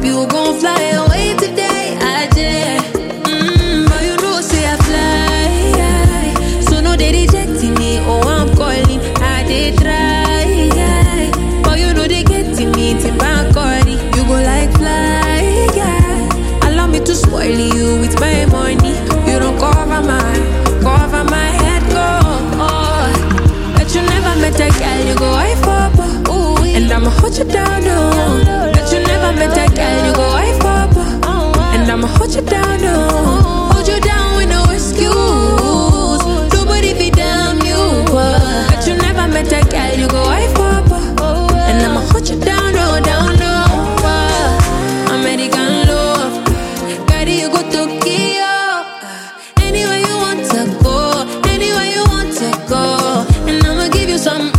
You gon' fly away today, I did. But you know, say I fly. So no, they rejecting me. Oh, I'm calling, I did try. But you know, they getting me. Tip and corny. You go like fly. Allow me to spoil you with my money. You don't cover my head, go. Oh, but you never met a girl, you go I for. And I'ma hold you down, no. Bet you never met a girl, you go I for. And I'ma hold you down, no. Hold you down with no excuse. Nobody be damn you. Bet you never met a girl, you go I for. And I'ma hold you down, no, down, no. American love, carry you go Tokyo. Anywhere you want to go, anywhere you want to go. And I'ma give you some.